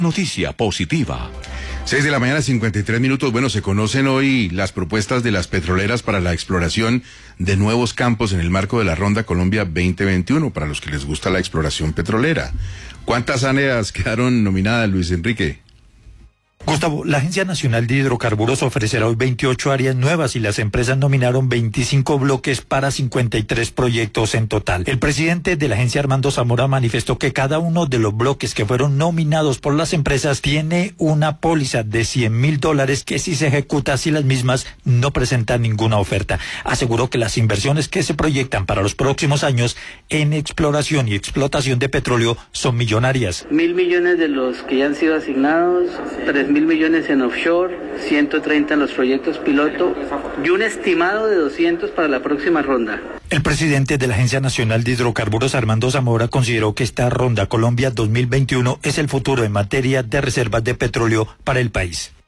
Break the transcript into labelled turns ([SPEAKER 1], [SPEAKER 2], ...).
[SPEAKER 1] Noticia positiva.
[SPEAKER 2] 6 de la mañana, 53 minutos. Bueno, se conocen hoy las propuestas de las petroleras para la exploración de nuevos campos en el marco de la Ronda Colombia 2021, para los que les gusta la exploración petrolera. ¿Cuántas áreas quedaron nominadas, Luis Enrique?
[SPEAKER 3] Gustavo, la Agencia Nacional de Hidrocarburos ofrecerá hoy 28 áreas nuevas y las empresas nominaron 25 bloques para 53 proyectos en total. El presidente de la agencia, Armando Zamora, manifestó que cada uno de los bloques que fueron nominados por las empresas tiene una póliza de $100,000 que si se ejecuta si las mismas no presentan ninguna oferta. Aseguró que las inversiones que se proyectan para los próximos años en exploración y explotación de petróleo son millonarias.
[SPEAKER 4] 1.000 millones de los que ya han sido asignados, 3.000 millones en offshore, 130 en los proyectos piloto y un estimado de 200 para la próxima ronda.
[SPEAKER 3] El presidente de la Agencia Nacional de Hidrocarburos, Armando Zamora, consideró que esta Ronda Colombia 2021 es el futuro en materia de reservas de petróleo para el país.